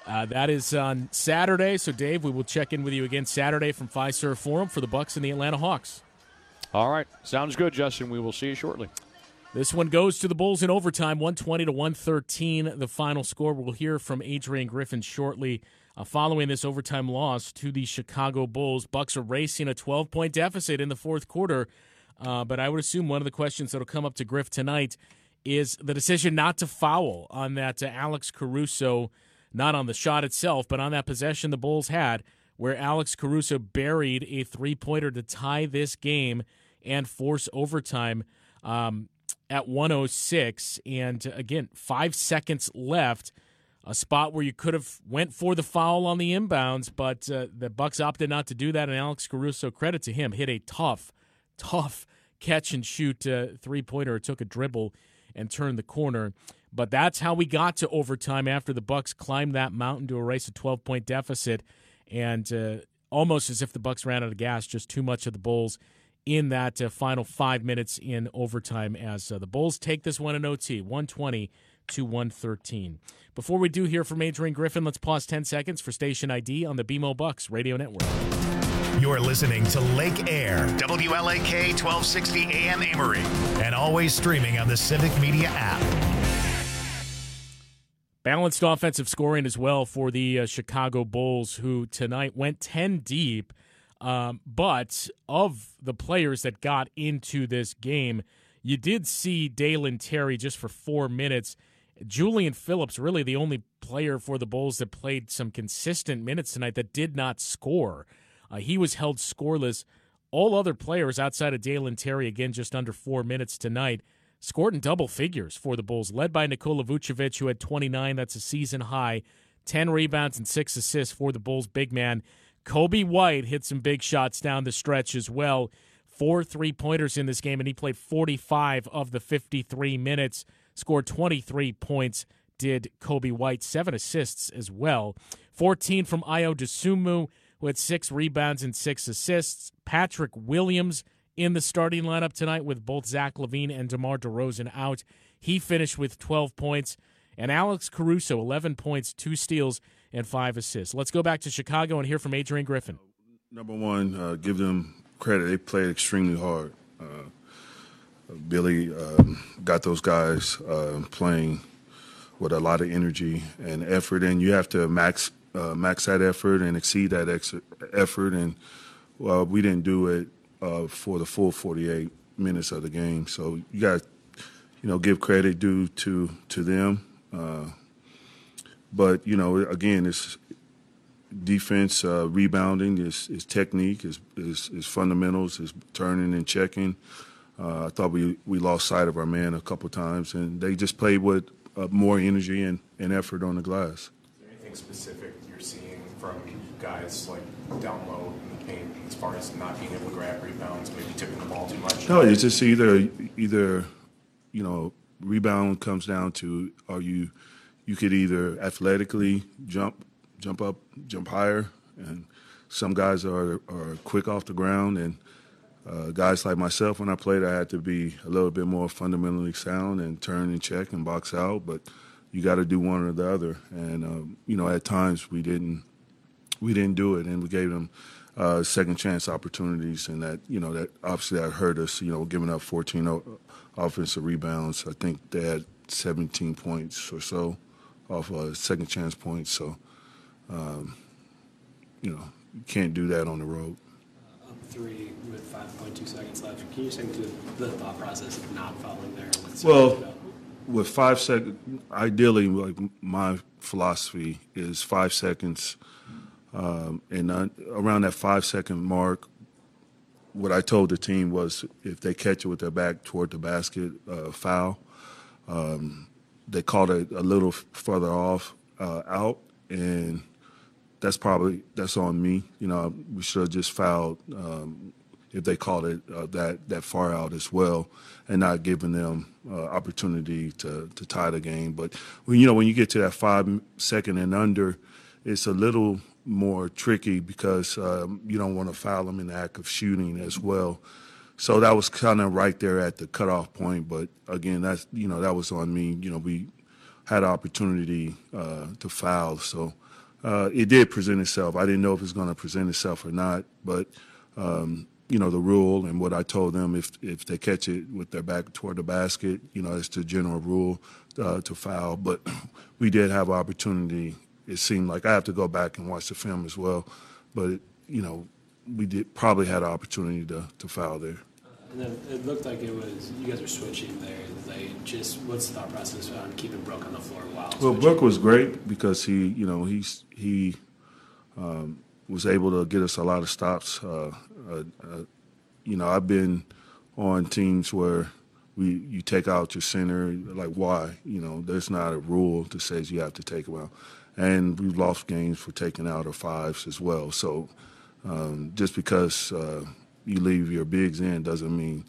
That is on Saturday. So, Dave, we will check in with you again Saturday from Fiserv Forum for the Bucks and the Atlanta Hawks. All right. Sounds good, Justin. We will see you shortly. This one goes to the Bulls in overtime, 120 to 113, the final score. We'll hear from Adrian Griffin shortly. Following this overtime loss to the Chicago Bulls, Bucks are racing a 12-point deficit in the fourth quarter. But I would assume one of the questions that will come up to Griff tonight is the decision not to foul on that Alex Caruso, not on the shot itself, but on that possession the Bulls had, where Alex Caruso buried a three-pointer to tie this game and force overtime at 1:06. And again, 5 seconds left, a spot where you could have went for the foul on the inbounds, but the Bucks opted not to do that, and Alex Caruso, credit to him, hit a tough catch-and-shoot three-pointer. It took a dribble and turned the corner. But that's how we got to overtime after the Bucks climbed that mountain to erase a 12-point deficit, and almost as if the Bucks ran out of gas, just too much of the Bulls in that final 5 minutes in overtime as the Bulls take this one in OT, 120 to 113. Before we do hear from Adrian Griffin, let's pause 10 seconds for station ID on the BMO Bucks Radio Network. You're listening to Lake Air, WLAK 1260 AM Amory, and always streaming on the Civic Media app. Balanced offensive scoring as well for the Chicago Bulls, who tonight went 10 deep. But of the players that got into this game, you did see Dalen Terry just for 4 minutes. Julian Phillips, really the only player for the Bulls that played some consistent minutes tonight that did not score. He was held scoreless. All other players outside of Dalen Terry, again, just under 4 minutes tonight, scored in double figures for the Bulls, led by Nikola Vucevic, who had 29. That's a season high. 10 rebounds and 6 assists for the Bulls' big man. Kobe White hit some big shots down the stretch as well. 4 3-pointers in this game, and he played 45 of the 53 minutes, scored 23 points, did Kobe White, 7 assists as well. 14 from Ayo Dosunmu, who had 6 rebounds and 6 assists. Patrick Williams in the starting lineup tonight with both Zach LaVine and DeMar DeRozan out. He finished with 12 points. And Alex Caruso, 11 points, 2 steals, and 5 assists. Let's go back to Chicago and hear from Adrian Griffin. Number one, give them credit. They played extremely hard. Billy got those guys playing with a lot of energy and effort, and you have to max that effort and exceed that effort. And we didn't do it for the full 48 minutes of the game. So you got to, give credit due to them. But, again, it's defense, rebounding, is technique, is fundamentals, is turning and checking. I thought we lost sight of our man a couple times, and they just played with more energy and effort on the glass. Is there anything specific you're seeing from guys like down low in the paint as far as not being able to grab rebounds, maybe tipping the ball too much? No, it's just either rebound comes down to you could either athletically jump up, jump higher, and some guys are quick off the ground, and guys like myself, when I played, I had to be a little bit more fundamentally sound and turn and check and box out, but you got to do one or the other. And at times we didn't do it, and we gave them second chance opportunities, and that obviously that hurt us. Giving up 14 offensive rebounds. I think they had 17 points or so off second chance points. So you can't do that on the road. Up 3 with 5.2 seconds left. Can you just take me through the thought process of not fouling there? With 5 seconds, ideally, like my philosophy is 5 seconds, and around that 5-second mark, what I told the team was if they catch it with their back toward the basket, foul. They called it a little further off out, and that's on me. We should have just fouled if they called it that far out as well, and not giving them opportunity to tie the game. But when you get to that 5 second and under, it's a little more tricky because you don't want to foul them in the act of shooting as well. So that was kind of right there at the cutoff point. But again, that was on me. We had an opportunity to foul, so it did present itself. I didn't know if it was going to present itself or not, but the rule and what I told them, if they catch it with their back toward the basket, it's the general rule to foul. But we did have an opportunity. It seemed like I have to go back and watch the film as well, but we did probably had an opportunity to foul there. And then it looked like it was you guys were switching there. Just what's the thought process on keeping Brooke on the floor while Well, switching? Brooke was great because he was able to get us a lot of stops. I've been on teams where you take out your center. Like, why? There's not a rule that says you have to take him out. And we've lost games for taking out our fives as well. So just because you leave your bigs in doesn't mean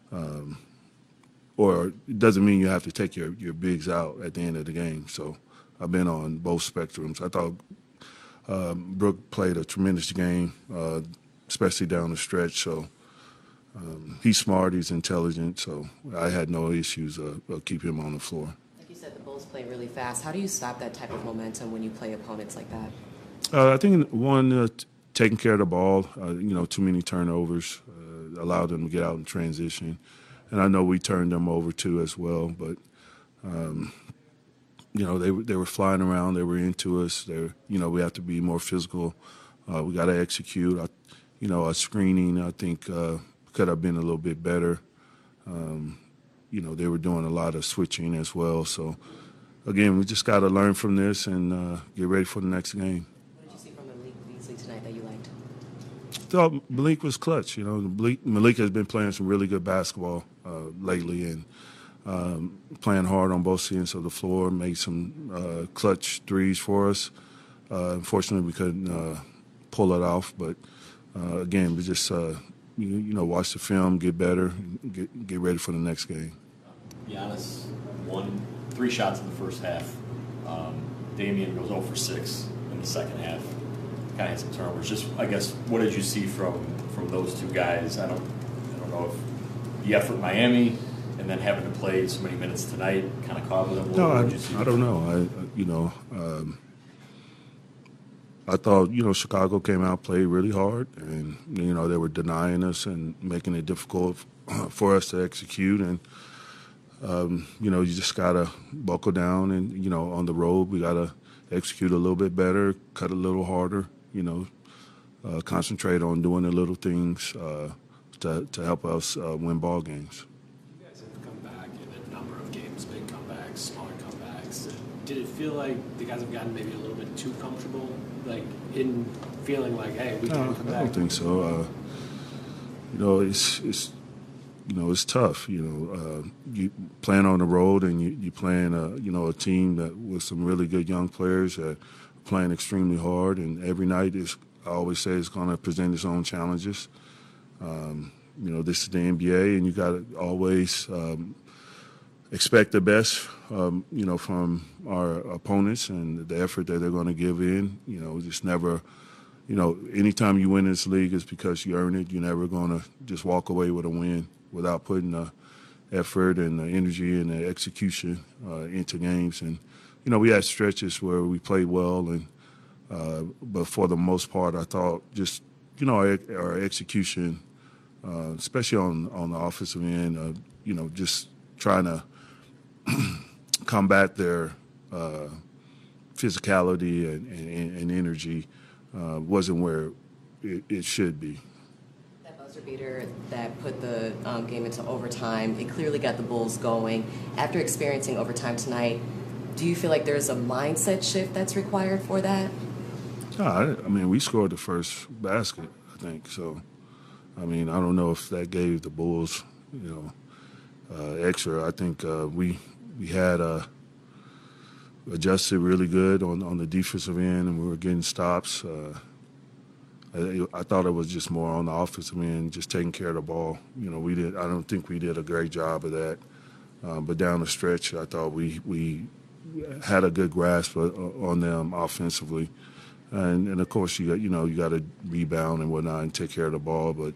or it doesn't mean you have to take your bigs out at the end of the game. So I've been on both spectrums. I thought Brooke played a tremendous game, especially down the stretch. So he's smart, he's intelligent, so I had no issues of keeping him on the floor. Like you said, the Bulls play really fast. How do you stop that type of momentum when you play opponents like that? I think, one, taking care of the ball, too many turnovers allowed them to get out in transition. And I know we turned them over too as well, but they were flying around, they were into us. We have to be more physical. We got to execute. Our screening, I think, could have been a little bit better. They were doing a lot of switching as well. So, again, we just got to learn from this and get ready for the next game. What did you see from Malik Beasley tonight that you liked? I thought Malik was clutch. Malik has been playing some really good basketball lately and playing hard on both ends of the floor, made some clutch threes for us. Unfortunately, we couldn't pull it off. But, again, we just, watch the film, get better, get ready for the next game. Giannis won 3 shots in the first half. Damian goes 0 for 6 in the second half. Kind of had some turnovers. Just, I guess, what did you see from those two guys? I don't know if the effort in Miami and then having to play so many minutes tonight kind of caught with them. No, I don't know. I thought, Chicago came out, played really hard, and, they were denying us and making it difficult for us to execute. And, you just got to buckle down and, on the road, we got to execute a little bit better, cut a little harder, concentrate on doing the little things to help us win ball games. You guys have come back in a number of games, big comebacks, smaller comebacks. Did it feel like the guys have gotten maybe a little bit too comfortable, in feeling like, hey, we can come back? I don't think so. It's tough. You playing on the road and you playing a team that with some really good young players that are playing extremely hard, and every night I always say it's going to present its own challenges. This is the NBA, and you got to always expect the best, from our opponents and the effort that they're going to give in. Just never, anytime you win this league, it's because you earn it. You're never going to just walk away with a win without putting the effort and the energy and the execution into games. And, we had stretches where we played well, and but for the most part, I thought just, our execution, especially on the offensive end, just trying to combat their physicality and energy wasn't where it should be. That buzzer beater that put the game into overtime, it clearly got the Bulls going. After experiencing overtime tonight, do you feel like there's a mindset shift that's required for that? No, we scored the first basket, I think. So, I don't know if that gave the Bulls, extra. I think we had adjusted really good on the defensive end, and we were getting stops. I thought it was just more on the offensive end, just taking care of the ball. I don't think we did a great job of that. But down the stretch, I thought we had a good grasp on them offensively. And of course, you got to rebound and whatnot and take care of the ball. But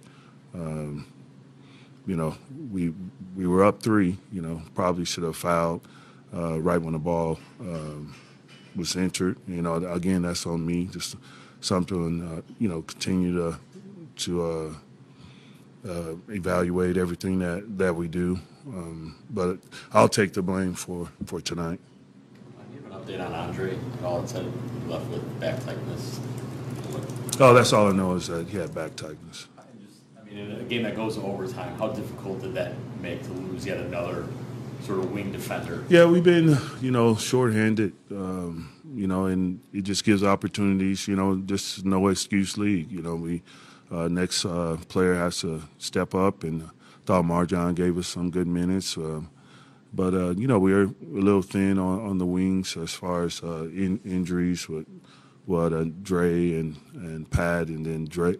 we were up 3. Probably should have fouled right when the ball was injured. Again, that's on me. Just something, continue to evaluate everything that we do. But I'll take the blame for tonight. Do you have an update on Andre? All it said left with back tightness. Oh, that's all I know is that he had back tightness. In a game that goes to overtime, how difficult did that make to lose yet another sort of wing defender? Yeah, we've been, shorthanded, and it just gives opportunities. This is no excuse league. We next player has to step up, and I thought Marjon gave us some good minutes. But we're a little thin on the wings as far as injuries with Dre and Pat, and then Jay,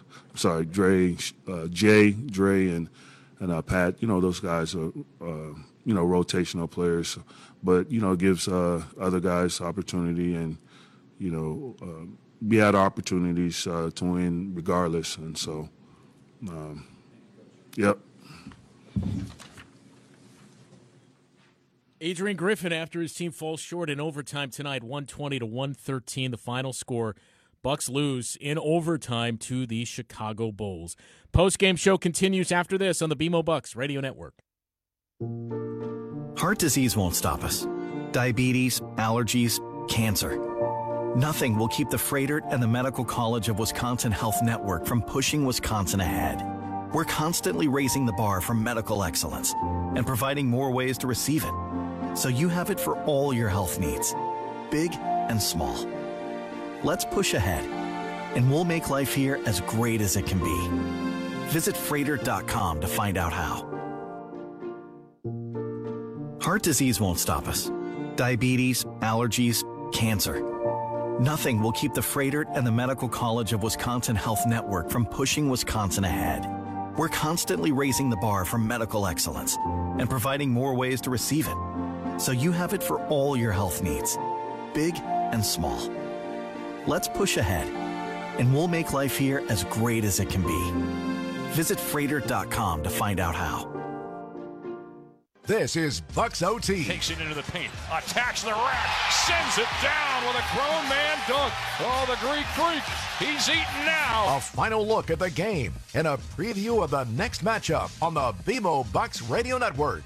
Dre, and Pat. Those guys are rotational players, but it gives other guys opportunity, and we had opportunities to win regardless, and so yep. Adrian Griffin, after his team falls short in overtime tonight, 120-113, the final score. Bucks lose in overtime to the Chicago Bulls. Post-game show continues after this on the BMO Bucks Radio Network. Heart disease won't stop us. Diabetes, allergies, cancer. Nothing will keep the Froedtert and the Medical College of Wisconsin Health Network from pushing Wisconsin ahead. We're constantly raising the bar for medical excellence and providing more ways to receive it, so you have it for all your health needs, big and small. Let's push ahead, and we'll make life here as great as it can be. Visit Froedtert.com to find out how. Heart disease won't stop us. Diabetes, allergies, cancer. Nothing will keep the Froedtert and the Medical College of Wisconsin Health Network from pushing Wisconsin ahead. We're constantly raising the bar for medical excellence and providing more ways to receive it, so you have it for all your health needs, big and small. Let's push ahead, and we'll make life here as great as it can be. Visit Froedtert.com to find out how. This is Bucks OT. Takes it into the paint, attacks the rack, sends it down with a grown man dunk. Oh, the Greek Freak, he's eating now. A final look at the game and a preview of the next matchup on the BMO Bucks Radio Network.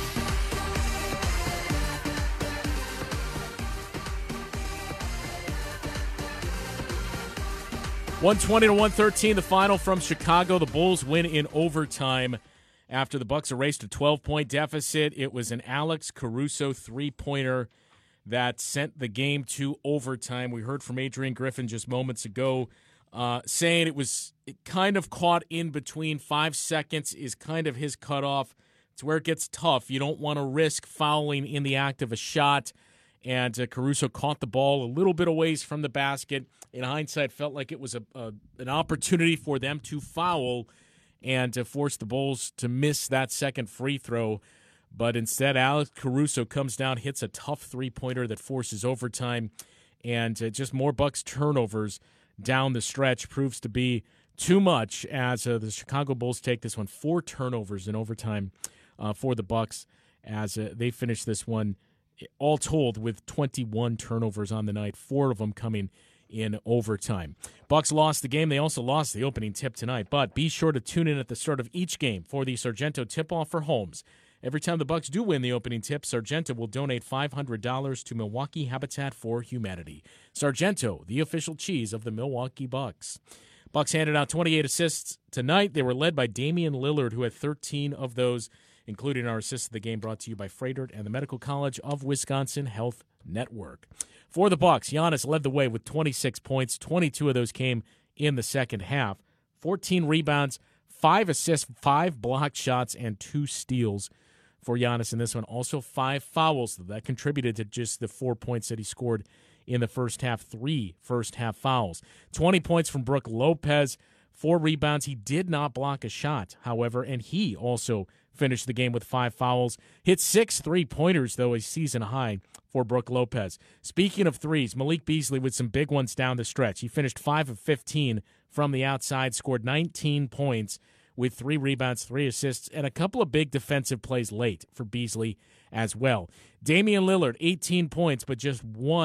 (120-113), the final from Chicago. The Bulls win in overtime after the Bucks erased a 12-point deficit. It was an Alex Caruso three-pointer that sent the game to overtime. We heard from Adrian Griffin just moments ago saying it kind of caught in between. 5 seconds is kind of his cutoff. It's where it gets tough. You don't want to risk fouling in the act of a shot. And Caruso caught the ball a little bit away from the basket. In hindsight, felt like it was an opportunity for them to foul and to force the Bulls to miss that second free throw. But instead, Alex Caruso comes down, hits a tough three-pointer that forces overtime, and just more Bucks turnovers down the stretch proves to be too much as the Chicago Bulls take this one. 4 turnovers in overtime for the Bucks as they finish this one, all told, with 21 turnovers on the night, 4 of them coming in overtime. Bucks lost the game. They also lost the opening tip tonight, but be sure to tune in at the start of each game for the Sargento tip-off for Holmes. Every time the Bucks do win the opening tip, Sargento will donate $500 to Milwaukee Habitat for Humanity. Sargento, the official cheese of the Milwaukee Bucks. Bucks handed out 28 assists tonight. They were led by Damian Lillard, who had 13 of those, including our assist of the game brought to you by Froedtert and the Medical College of Wisconsin Health Network. For the Bucks, Giannis led the way with 26 points. 22 of those came in the second half. 14 rebounds, 5 assists, 5 blocked shots, and 2 steals for Giannis in this one. Also 5 fouls that contributed to just the 4 points that he scored in the first half. 3 first-half fouls. 20 points from Brook Lopez, 4 rebounds. He did not block a shot, however, and he also finished the game with 5 fouls. Hit 6 3-pointers, though, a season high for Brook Lopez. Speaking of threes, Malik Beasley with some big ones down the stretch. He finished 5 of 15 from the outside, scored 19 points with 3 rebounds, 3 assists, and a couple of big defensive plays late for Beasley as well. Damian Lillard, 18 points, but just 1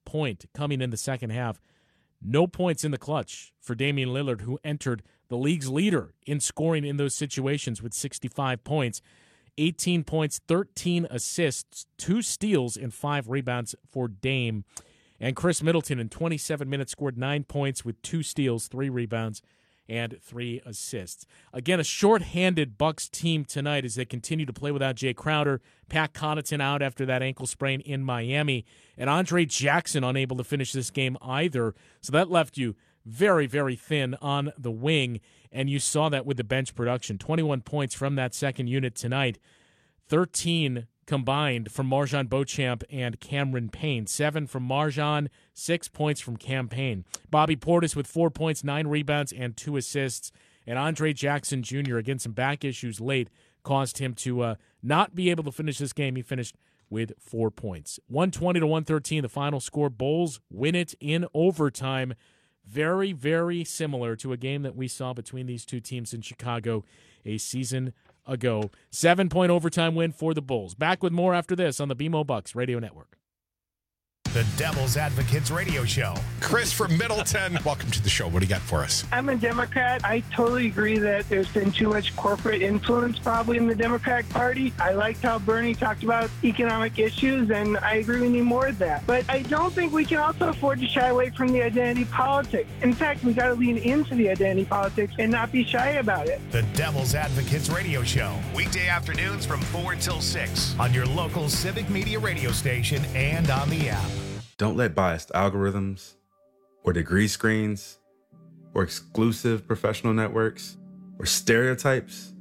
point coming in the second half. No points in the clutch for Damian Lillard, who entered the league's leader in scoring in those situations with 65 points. 18 points, 13 assists, 2 steals, and 5 rebounds for Dame. And Chris Middleton in 27 minutes scored 9 points with 2 steals, 3 rebounds, and 3 assists. Again, a shorthanded Bucks team tonight as they continue to play without Jay Crowder, Pat Connaughton out after that ankle sprain in Miami, and Andre Jackson unable to finish this game either. So that left you very, very thin on the wing, and you saw that with the bench production. 21 points from that second unit tonight, 13 combined from MarJon Beauchamp and Cameron Payne. 7 from MarJon, 6 points from Cam Payne. Bobby Portis with 4 points, 9 rebounds, and 2 assists. And Andre Jackson Jr., again, some back issues late, caused him to not be able to finish this game. He finished with 4 points. 120-113, the final score. Bulls win it in overtime. Very, very similar to a game that we saw between these two teams in Chicago a season ago. 7-point overtime win for the Bulls. Back with more after this on the BMO Bucks Radio Network. The Devil's Advocates Radio Show. Chris from Middleton, welcome to the show. What do you got for us? I'm a Democrat. I totally agree that there's been too much corporate influence probably in the Democratic Party. I liked how Bernie talked about economic issues, and I agree we need more of that. But I don't think we can also afford to shy away from the identity politics. In fact, we got to lean into the identity politics and not be shy about it. The Devil's Advocates Radio Show. Weekday afternoons from 4 until 6 on your local Civic Media radio station and on the app. Don't let biased algorithms or degree screens or exclusive professional networks or stereotypes.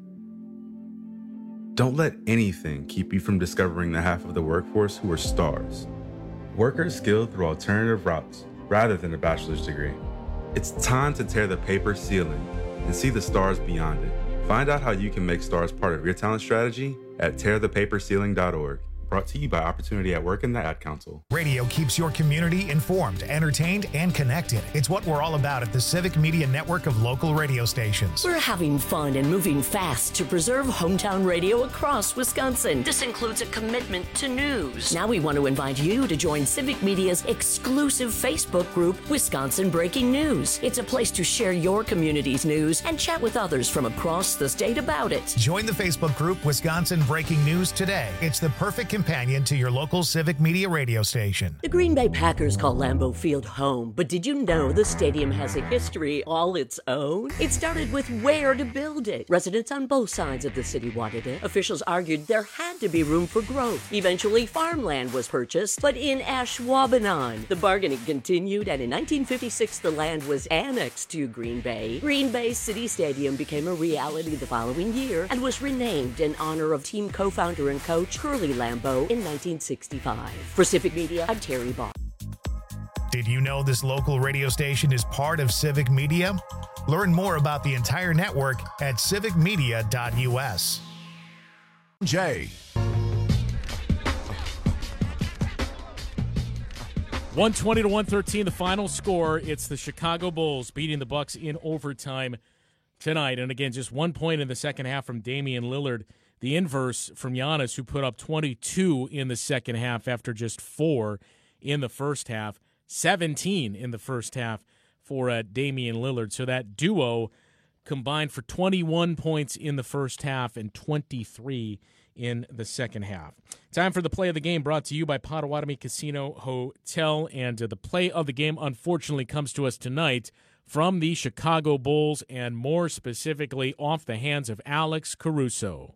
Don't let anything keep you from discovering the half of the workforce who are stars. Workers skilled through alternative routes rather than a bachelor's degree. It's time to tear the paper ceiling and see the stars beyond it. Find out how you can make stars part of your talent strategy at tearthepaperceiling.org. Brought to you by Opportunity at Work and the Ad Council. Radio keeps your community informed, entertained, and connected. It's what we're all about at the Civic Media Network of local radio stations. We're having fun and moving fast to preserve hometown radio across Wisconsin. This includes a commitment to news. Now we want to invite you to join Civic Media's exclusive Facebook group, Wisconsin Breaking News. It's a place to share your community's news and chat with others from across the state about it. Join the Facebook group, Wisconsin Breaking News today. It's the perfect companion to your local Civic Media radio station. The Green Bay Packers call Lambeau Field home, but did you know the stadium has a history all its own? It started with where to build it. Residents on both sides of the city wanted it. Officials argued there had to be room for growth. Eventually, farmland was purchased, but in Ashwaubenon, the bargaining continued, and in 1956, the land was annexed to Green Bay. Green Bay City Stadium became a reality the following year and was renamed in honor of team co-founder and coach Curly Lambeau in 1965. For Civic Media, I'm Terry Ball. Did you know this local radio station is part of Civic Media? Learn more about the entire network at civicmedia.us. Jay. 120-113, the final score. It's the Chicago Bulls beating the Bucks in overtime tonight. And again, just 1 point in the second half from Damian Lillard. The inverse from Giannis, who put up 22 in the second half after just 4 in the first half. 17 in the first half for Damian Lillard. So that duo combined for 21 points in the first half and 23 in the second half. Time for the play of the game, brought to you by Potawatomi Casino Hotel. And the play of the game, unfortunately, comes to us tonight from the Chicago Bulls, and more specifically off the hands of Alex Caruso.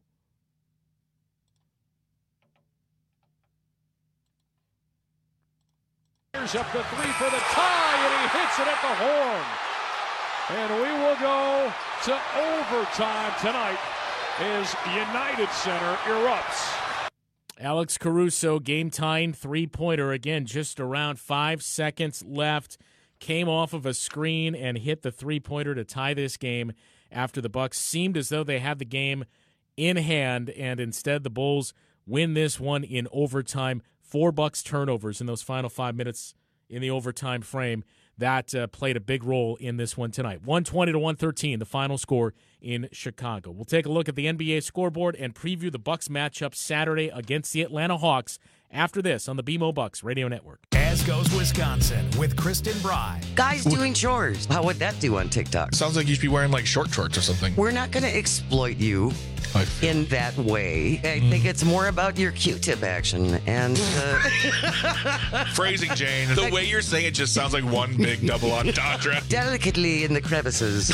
Here's up the three for the tie, and he hits it at the horn. And we will go to overtime tonight as United Center erupts. Alex Caruso, game-tying three-pointer. Again, just around 5 seconds left. Came off of a screen and hit the three-pointer to tie this game after the Bucks seemed as though they had the game in hand, and instead the Bulls win this one in overtime. 4 Bucks turnovers in those final 5 minutes in the overtime frame. That played a big role in this one tonight. 120-113, the final score in Chicago. We'll take a look at the NBA scoreboard and preview the Bucks matchup Saturday against the Atlanta Hawks after this on the BMO Bucks Radio Network. As goes Wisconsin with Kristen Bry. Guys doing chores. How would that do on TikTok? Sounds like you should be wearing like short shorts or something. We're not going to exploit you in that way. I think it's more about your Q-tip action and phrasing, Jane. The way you're saying it just sounds like one big double entendre. Delicately in the crevices.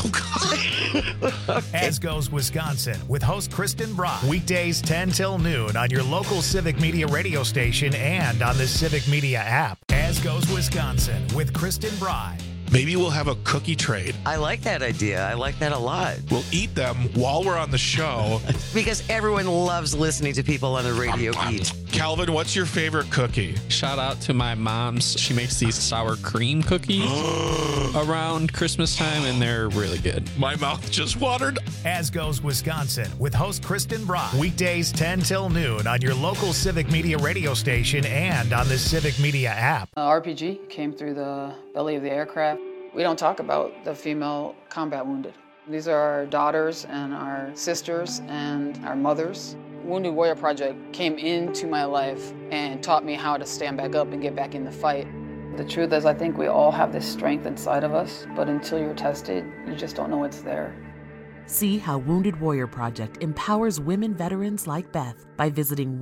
As goes Wisconsin with host Kristen Bry. Weekdays 10 till noon on your local Civic Media radio station and on the Civic Media app. As goes Wisconsin with Kristen Bry. Maybe we'll have a cookie trade. I like that idea. I like that a lot. We'll eat them while we're on the show. Because everyone loves listening to people on the radio eat. Calvin, what's your favorite cookie? Shout out to my mom's. She makes these sour cream cookies around Christmas time, and they're really good. My mouth just watered. As goes Wisconsin with host Kristen Bry. Weekdays 10 till noon on your local Civic Media radio station and on the Civic Media app. RPG came through the belly of the aircraft. We don't talk about the female combat wounded. These are our daughters and our sisters and our mothers. Wounded Warrior Project came into my life and taught me how to stand back up and get back in the fight. The truth is, I think we all have this strength inside of us, but until you're tested, you just don't know it's there. See how Wounded Warrior Project empowers women veterans like Beth by visiting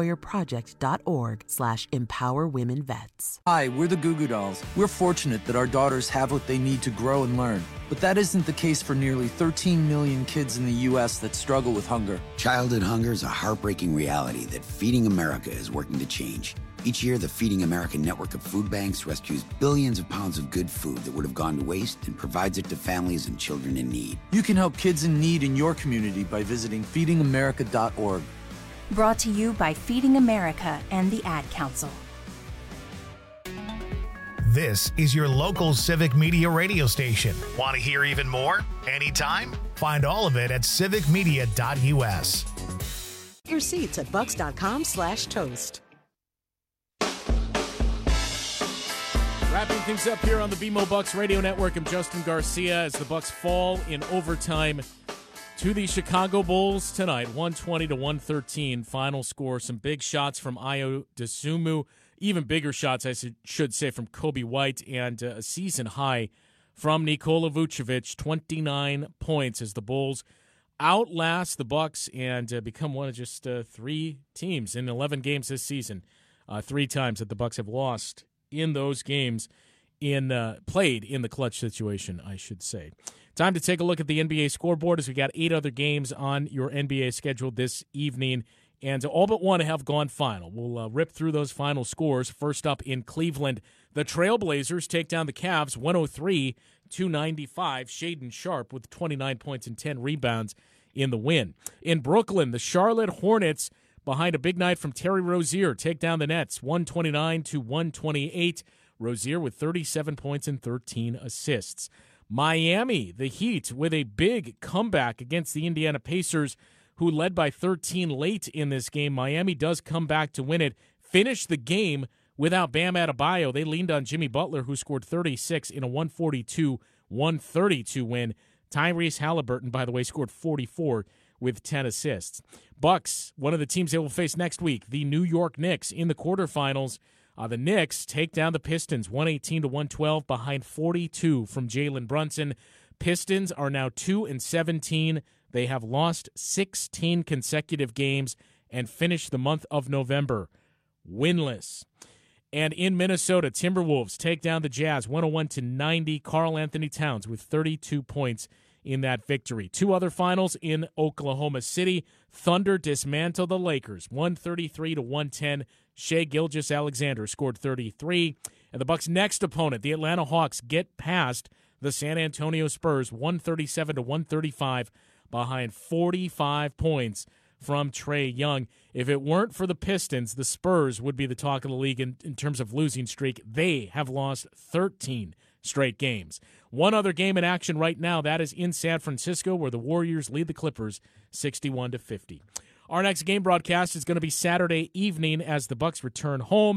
woundedwarriorproject.org/empowerwomenvets. Hi, we're the Goo Goo Dolls. We're fortunate that our daughters have what they need to grow and learn. But that isn't the case for nearly 13 million kids in the U.S. that struggle with hunger. Childhood hunger is a heartbreaking reality that Feeding America is working to change. Each year, the Feeding America network of food banks rescues billions of pounds of good food that would have gone to waste and provides it to families and children in need. You can help kids in need in your community by visiting feedingamerica.org. Brought to you by Feeding America and the Ad Council. This is your local Civic Media radio station. Want to hear even more? Anytime? Find all of it at civicmedia.us. Your seats at bucks.com/toast. Wrapping things up here on the BMO Bucks Radio Network, I'm Justin Garcia as the Bucks fall in overtime to the Chicago Bulls tonight, 120-113 final score. Some big shots from Ayo Dosunmu, even bigger shots, I should say, from Kobe White, and a season high from Nikola Vucevic, 29 points as the Bulls outlast the Bucks and become one of just 3 teams in 11 games this season. 3 times that the Bucks have lost in those games, played in the clutch situation, I should say. Time to take a look at the NBA scoreboard as we got 8 other games on your NBA schedule this evening, and all but one have gone final. We'll rip through those final scores. First up in Cleveland, the Trailblazers take down the Cavs 103-95. Shaedon Sharpe with 29 points and 10 rebounds in the win. In Brooklyn, the Charlotte Hornets, behind a big night from Terry Rozier, take down the Nets 129-128. Rozier with 37 points and 13 assists. Miami, the Heat, with a big comeback against the Indiana Pacers, who led by 13 late in this game. Miami does come back to win it. Finish the game without Bam Adebayo. They leaned on Jimmy Butler, who scored 36 in a 142-132 win. Tyrese Halliburton, by the way, scored 44 with 10 assists. Bucks, one of the teams they will face next week, the New York Knicks in the quarterfinals. The Knicks take down the Pistons 118-112 behind 42 from Jalen Brunson. Pistons are now 2-17. They have lost 16 consecutive games and finished the month of November winless. And in Minnesota, Timberwolves take down the Jazz 101-90. Karl Anthony Towns with 32 points in that victory. 2 other finals in Oklahoma City. Thunder dismantle the Lakers 133-110. Shai Gilgeous-Alexander scored 33. And the Bucks' next opponent, the Atlanta Hawks, get past the San Antonio Spurs 137-135 behind 45 points from Trae Young. If it weren't for the Pistons, the Spurs would be the talk of the league in terms of losing streak. They have lost 13 straight games. One other game in action right now, that is in San Francisco, where the Warriors lead the Clippers 61-50. Our next game broadcast is going to be Saturday evening as the Bucks return home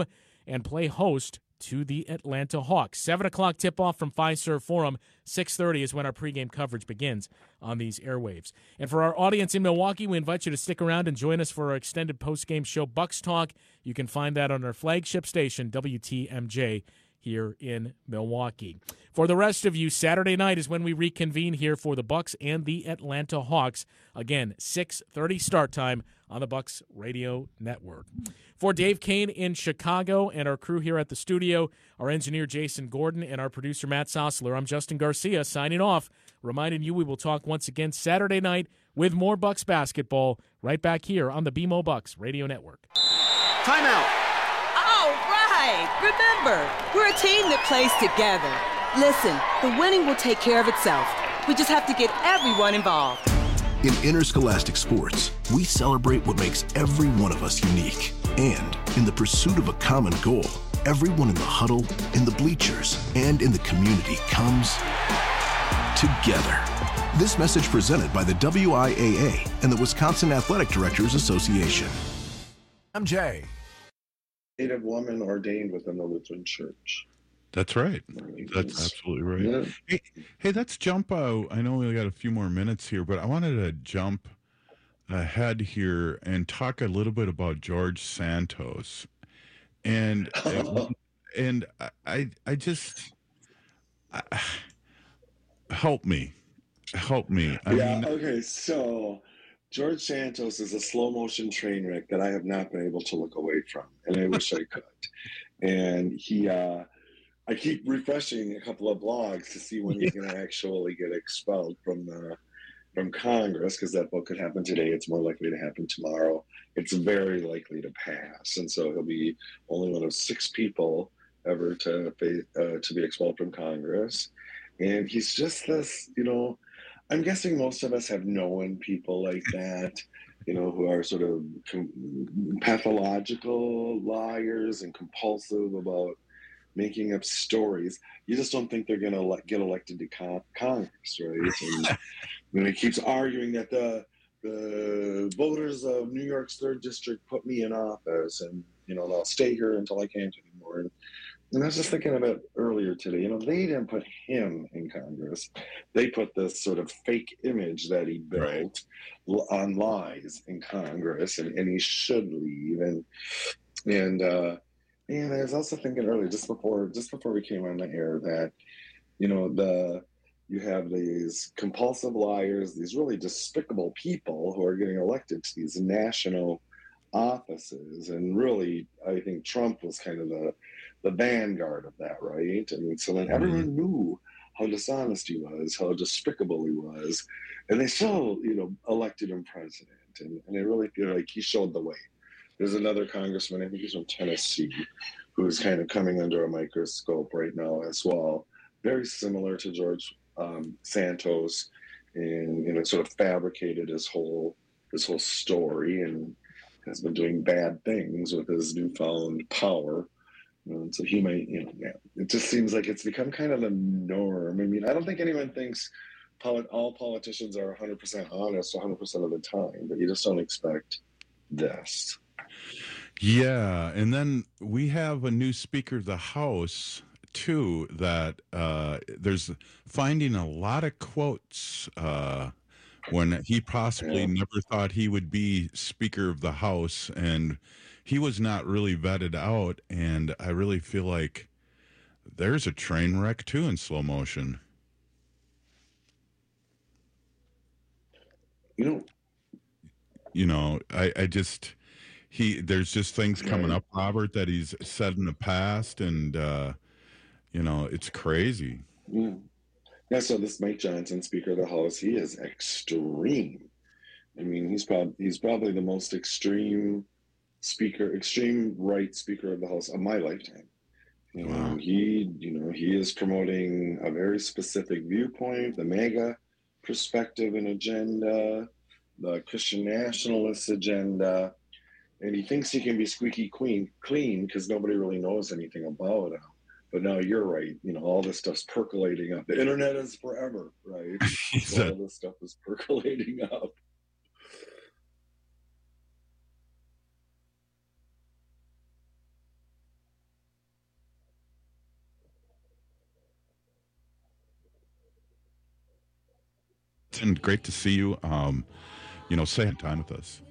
and play host to the Atlanta Hawks. 7 o'clock tip-off from Fiserv Forum. 6:30 is when our pregame coverage begins on these airwaves. And for our audience in Milwaukee, we invite you to stick around and join us for our extended postgame show, Bucks Talk. You can find that on our flagship station, WTMJ, here in Milwaukee. For the rest of you, Saturday night is when we reconvene here for the Bucks and the Atlanta Hawks. Again, 6:30 start time on the Bucks Radio Network. For Dave Kane in Chicago and our crew here at the studio, our engineer Jason Gordon and our producer Matt Sossler, I'm Justin Garcia signing off, reminding you we will talk once again Saturday night with more Bucks basketball right back here on the BMO Bucks Radio Network. Timeout. All right. Remember, we're a team that plays together. Listen, the winning will take care of itself. We just have to get everyone involved. In interscholastic sports, we celebrate what makes every one of us unique. And in the pursuit of a common goal, everyone in the huddle, in the bleachers, and in the community comes together. This message presented by the WIAA and the Wisconsin Athletic Directors Association. I'm Jay. Native woman ordained within the Lutheran Church. That's right. That's absolutely right. Yeah. Hey, let's jump out. I know we got a few more minutes here, but I wanted to jump ahead here and talk a little bit about George Santos. And I just help me. I mean, okay, so George Santos is a slow motion train wreck that I have not been able to look away from, and I wish I could. And I keep refreshing a couple of blogs to see when he's going to actually get expelled from Congress, because that vote could happen today. It's more likely to happen tomorrow. It's very likely to pass, and so he'll be only one of 6 people ever to be expelled from Congress. And he's just this, I'm guessing most of us have known people like that, who are sort of pathological liars and compulsive about making up stories. You just don't think they're going to get elected to Congress, right? And he keeps arguing that the voters of New York's 3rd District put me in office, and I'll stay here until I can't anymore. And I was just thinking about earlier today, they didn't put him in Congress. They put this sort of fake image that he built on lies in Congress, and he should leave. And I was also thinking earlier, just before we came on the air, that you have these compulsive liars, these really despicable people who are getting elected to these national offices, and really, I think Trump was kind of the vanguard of that, right? I mean, so then everyone knew how dishonest he was, how despicable he was, and they still, elected him president. And I really feel like he showed the way. There's another congressman, I think he's from Tennessee, who's kind of coming under a microscope right now as well. Very similar to George Santos, and sort of fabricated his whole story, and has been doing bad things with his newfound power. So he might, it just seems like it's become kind of the norm. I mean, I don't think anyone thinks all politicians are 100% honest 100% of the time, but you just don't expect this. Yeah, and then we have a new Speaker of the House, too, that there's finding a lot of quotes when he possibly never thought he would be Speaker of the House, and he was not really vetted out, and I really feel like there's a train wreck, too, in slow motion. I just... there's just things coming up, Robert, that he's said in the past, and it's crazy. Yeah, so this Mike Johnson, Speaker of the House, he is extreme. I mean, he's probably the most extreme right Speaker of the House of my lifetime. Wow. He is promoting a very specific viewpoint, the MAGA perspective and agenda, the Christian nationalist agenda. And he thinks he can be squeaky clean because nobody really knows anything about him. But now you're right. All this stuff's percolating up. The internet is forever, right? So all this stuff is percolating up. And great to see you. Say time with us.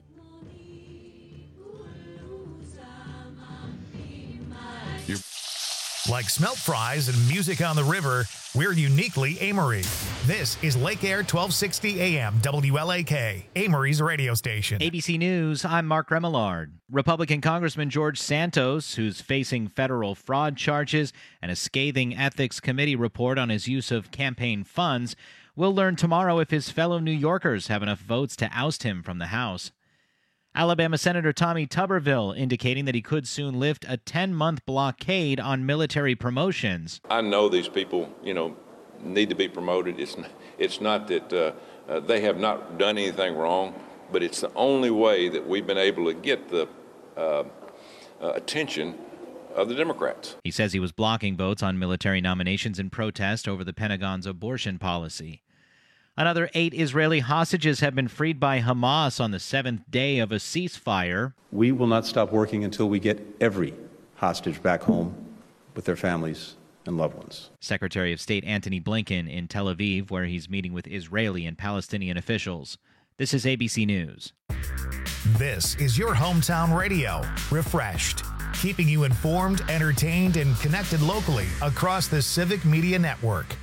Like smelt fries and music on the river, we're uniquely Amory. This is Lake Air 1260 AM WLAK, Amory's radio station. ABC News, I'm Mark Remillard. Republican Congressman George Santos, who's facing federal fraud charges and a scathing ethics committee report on his use of campaign funds, will learn tomorrow if his fellow New Yorkers have enough votes to oust him from the House. Alabama Senator Tommy Tuberville indicating that he could soon lift a 10-month blockade on military promotions. I know these people, need to be promoted. It's not that they have not done anything wrong, but it's the only way that we've been able to get the attention of the Democrats. He says he was blocking votes on military nominations in protest over the Pentagon's abortion policy. Another 8 Israeli hostages have been freed by Hamas on the 7th day of a ceasefire. We will not stop working until we get every hostage back home with their families and loved ones. Secretary of State Antony Blinken in Tel Aviv, where he's meeting with Israeli and Palestinian officials. This is ABC News. This is your hometown radio, refreshed, keeping you informed, entertained, and connected locally across the Civic Media Network.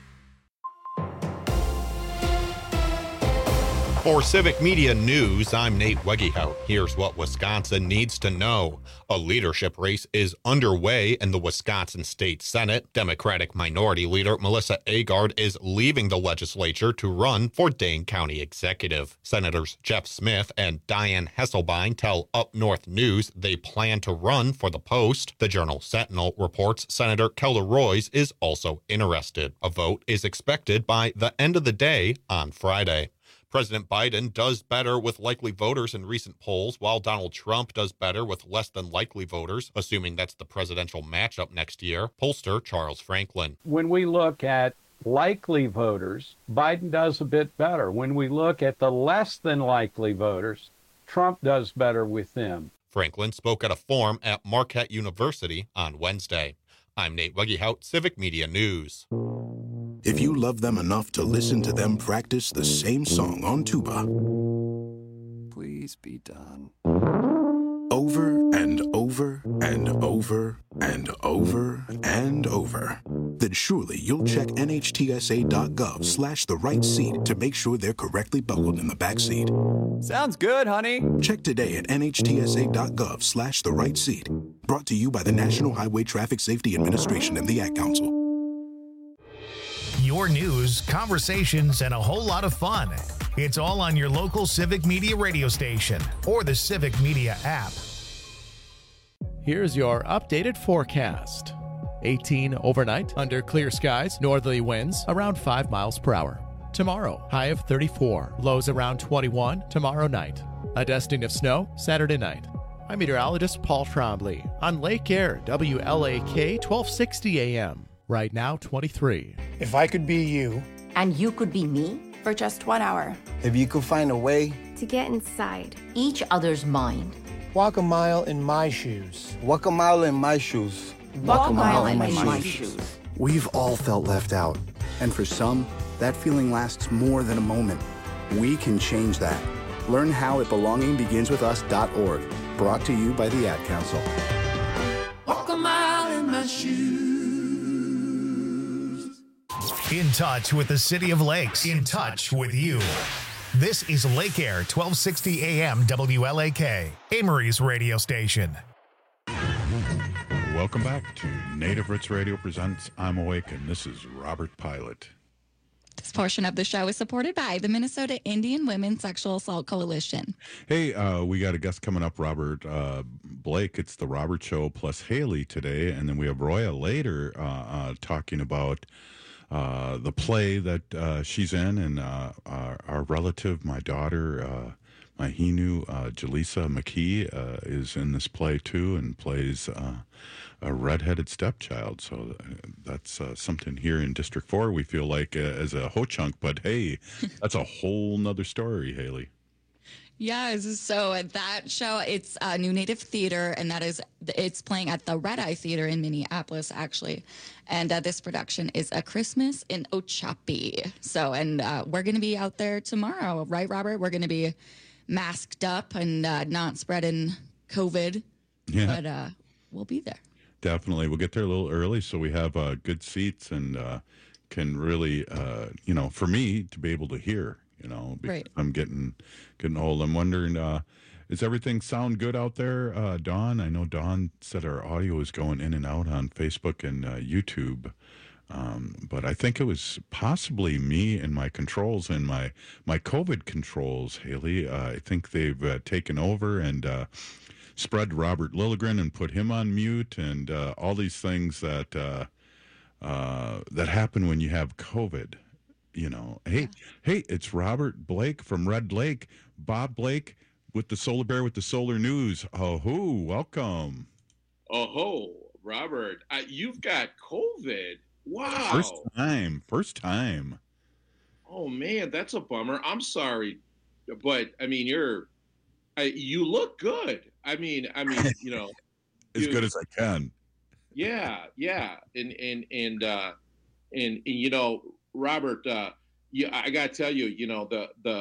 For Civic Media News, I'm Nate Wegehout. Here's what Wisconsin needs to know. A leadership race is underway in the Wisconsin State Senate. Democratic Minority Leader Melissa Agard is leaving the legislature to run for Dane County Executive. Senators Jeff Smith and Diane Hesselbein tell Up North News they plan to run for the post. The Journal Sentinel reports Senator Kelda Roys is also interested. A vote is expected by the end of the day on Friday. President Biden does better with likely voters in recent polls, while Donald Trump does better with less than likely voters, assuming that's the presidential matchup next year. Pollster Charles Franklin. When we look at likely voters, Biden does a bit better. When we look at the less than likely voters, Trump does better with them. Franklin spoke at a forum at Marquette University on Wednesday. I'm Nate Wegehout, Civic Media News. If you love them enough to listen to them practice the same song on tuba, please be done. Over and over and over and over and over, then surely you'll check NHTSA.gov/the right seat to make sure they're correctly buckled in the back seat. Sounds good, honey. Check today at NHTSA.gov/the right seat. Brought to you by the National Highway Traffic Safety Administration and the Ad Council. Your news, conversations, and a whole lot of fun. It's all on your local Civic Media radio station or the Civic Media app. Here's your updated forecast. 18 overnight, under clear skies, northerly winds around 5 miles per hour. Tomorrow, high of 34, lows around 21 tomorrow night. A dusting of snow Saturday night. I'm meteorologist Paul Trombley on Lake Air, WLAK 1260 AM. Right now, 23. If I could be you. And you could be me? For just 1 hour. If you could find a way. To get inside. Each other's mind. Walk a mile in my shoes. Walk a mile in my shoes. Walk a mile in my shoes. We've all felt left out. And for some, that feeling lasts more than a moment. We can change that. Learn how at belongingbeginswithus.org. Brought to you by the Ad Council. Walk a mile in my shoes. In touch with the City of Lakes. In touch with you. This is Lake Air 1260 AM WLAK, Amory's radio station. Welcome back to Native Roots Radio presents I'm Awake, and this is Robert Pilot. This portion of the show is supported by the Minnesota Indian Women's Sexual Assault Coalition. Hey, we got a guest coming up, Robert Blake. It's the Robert Show plus Haley today, and then we have Roya later talking about the play that she's in, and our relative, my daughter, my Hinu, Jaleesa McKee, is in this play too, and plays a redheaded stepchild. So that's something here in District 4 we feel like as a ho-chunk, but hey, that's a whole nother story, Haley. Yes, so at that show, it's New Native Theater, and it's playing at the Red Eye Theater in Minneapolis, actually. And this production is A Christmas in Ochapi. So, and we're going to be out there tomorrow, right, Robert? We're going to be masked up and not spreading COVID, but we'll be there. Definitely. We'll get there a little early so we have good seats and can really, for me to be able to hear. Because right. I'm getting old. I'm wondering, does everything sound good out there, Dawn? I know Dawn said our audio is going in and out on Facebook and YouTube, but I think it was possibly me and my controls and my COVID controls, Haley. I think they've taken over and spread Robert Lilligren and put him on mute and all these things that happen when you have COVID. Hey, it's Robert Blake from Red Lake, Bob Blake with the Solar Bear with the Solar News. Oh, welcome. Oh, Robert, you've got COVID. Wow. First time. Oh man, that's a bummer. I'm sorry, but I mean, you look good. I mean, as good as I can. Yeah, and Robert, I gotta tell you, you have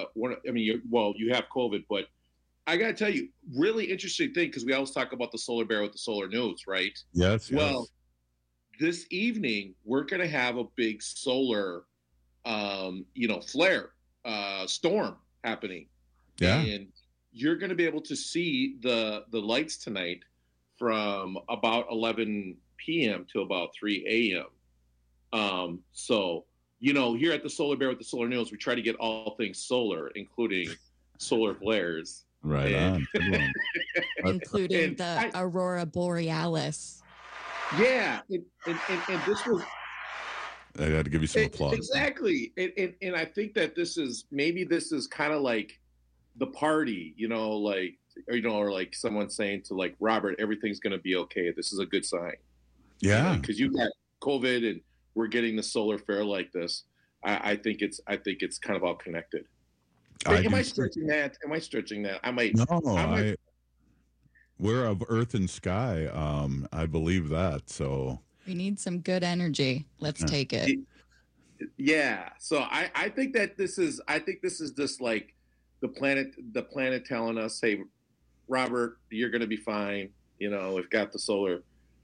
COVID, but I gotta tell you, really interesting thing because we always talk about the Solar Bear with the Solar News, right? Yes. Well, this evening we're gonna have a big solar, flare, storm happening. Yeah. And you're gonna be able to see the lights tonight from about 11 p.m. to about 3 a.m. So. Here at the Solar Bear with the Solar News, we try to get all things solar, including solar flares. Right on. Including the Aurora Borealis. Yeah. And this was... I got to give you some applause. Exactly. And I think that this is kind of like the party, or like someone saying to like, Robert, everything's going to be okay. This is a good sign. Yeah. Because you got COVID and we're getting the solar fair like this. I think it's kind of all connected. Am I stretching that? I might. No, we're of earth and sky. I believe that. So we need some good energy. Let's take it. Yeah. So I think that this is just like the planet telling us, hey, Robert, you're going to be fine. We've got the solar.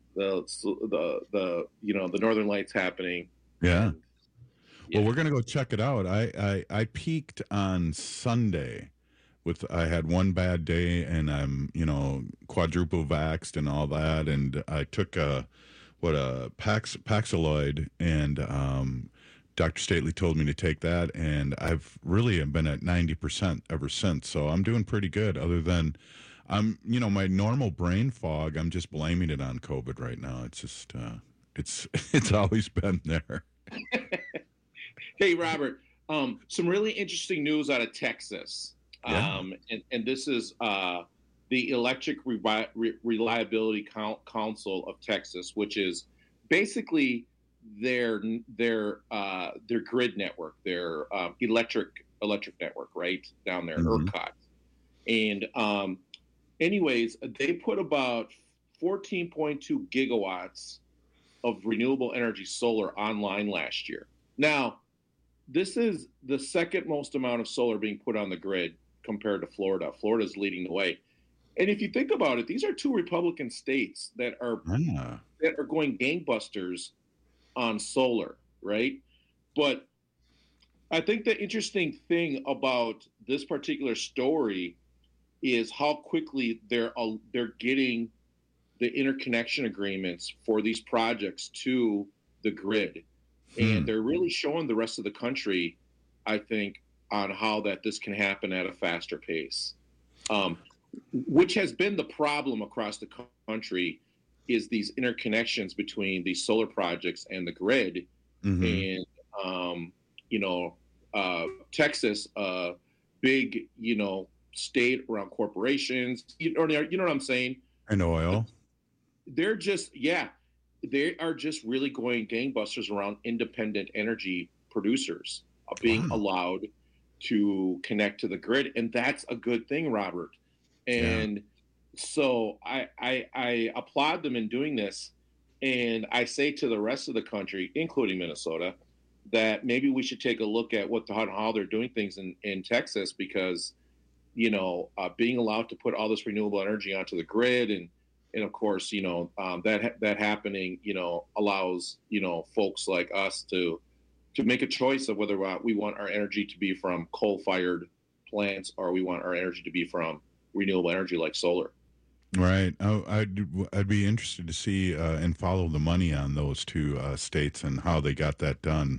The Northern Lights happening. Yeah. Well, we're gonna go check it out. I peaked on Sunday I had one bad day and I'm quadruple vaxxed and all that, and I took a Paxlovid, and Dr. Stately told me to take that, and I've really been at 90% ever since. So I'm doing pretty good. Other than my normal brain fog, I'm just blaming it on COVID right now. It's just, it's always been there. Hey, Robert, some really interesting news out of Texas. Yeah. And this is the Electric Reliability Council of Texas, which is basically their grid network, their electric network, right down there, ERCOT. And anyways, they put about 14.2 gigawatts of renewable energy solar online last year. Now, this is the second most amount of solar being put on the grid compared to Florida. Florida's leading the way. And if you think about it, these are two Republican states that are going gangbusters on solar, right? But I think the interesting thing about this particular story is how quickly they're getting the interconnection agreements for these projects to the grid. And they're really showing the rest of the country, I think, on how that this can happen at a faster pace, which has been the problem across the country, is these interconnections between these solar projects and the grid. And, Texas, big, state around corporations, you know what I'm saying? And oil. They're just, they are just really going gangbusters around independent energy producers being allowed to connect to the grid, and that's a good thing, Robert. And so I applaud them in doing this, and I say to the rest of the country, including Minnesota, that maybe we should take a look at how they're doing things in Texas, because being allowed to put all this renewable energy onto the grid, and of course that happening allows folks like us to make a choice of whether we want our energy to be from coal-fired plants or we want our energy to be from renewable energy like solar. Right. I'd be interested to see and follow the money on those two states and how they got that done,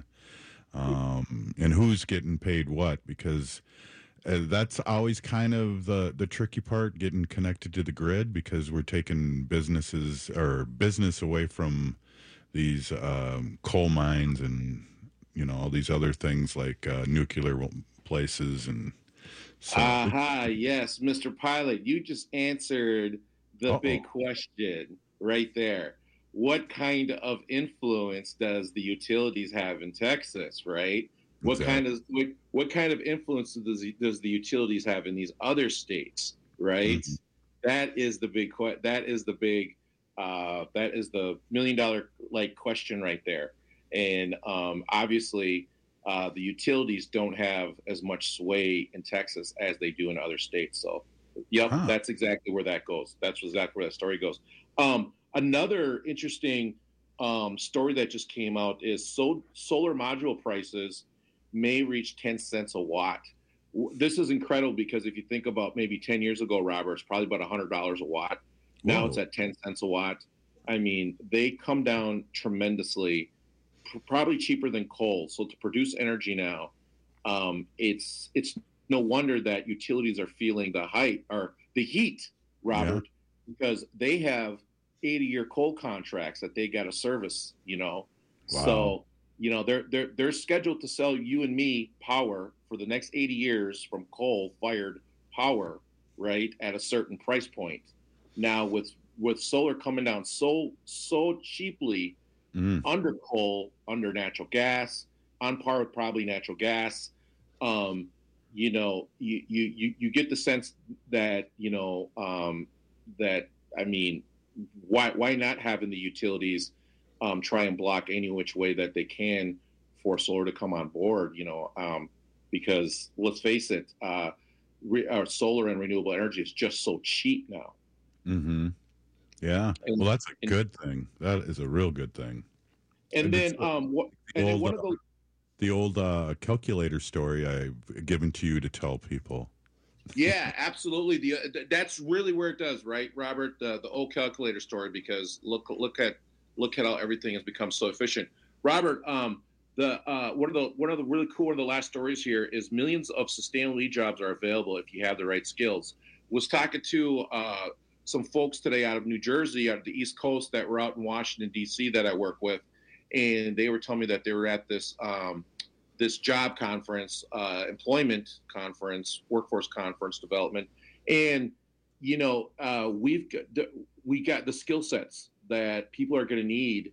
and who's getting paid what, because that's always kind of the tricky part, getting connected to the grid, because we're taking business away from these coal mines and all these other things like nuclear places. And so yes, Mr. Pilot, you just answered the big question right there. What kind of influence does the utilities have in Texas, right? What kind of influence does the utilities have in these other states, right? Mm-hmm. That is the big that is the $1 million question right there. And obviously, the utilities don't have as much sway in Texas as they do in other states. So, that's exactly where that goes. That's exactly where that story goes. Another interesting story that just came out is solar module prices may reach 10 cents a watt. This is incredible because if you think about maybe 10 years ago, Robert, it's probably about $100 a watt. Now it's at 10 cents a watt. I mean, they come down tremendously, probably cheaper than coal. So to produce energy now, it's no wonder that utilities are feeling the heat, Robert, because they have 80-year coal contracts that they got to service, Wow. So, they're scheduled to sell you and me power for the next 80 years from coal-fired power, right, at a certain price point. Now, with solar coming down so cheaply, under coal, under natural gas, on par with probably natural gas, you get the sense that why not having the utilities try and block any which way that they can for solar to come on board, because let's face it, solar and renewable energy is just so cheap now. Mm-hmm. Yeah. Well, that's a good thing. That is a real good thing. And then, the old calculator story I've given to you to tell people. Yeah, absolutely. That's really where it does, right, Robert? The old calculator story, because look at how everything has become so efficient. Robert, one of the really cool the last stories here is millions of sustainable jobs are available if you have the right skills. Was talking to some folks today out of New Jersey, out of the East Coast, that were out in Washington, D.C. that I work with, and they were telling me that they were at this this job conference, employment conference, workforce conference development, and we got the skill sets that people are going to need.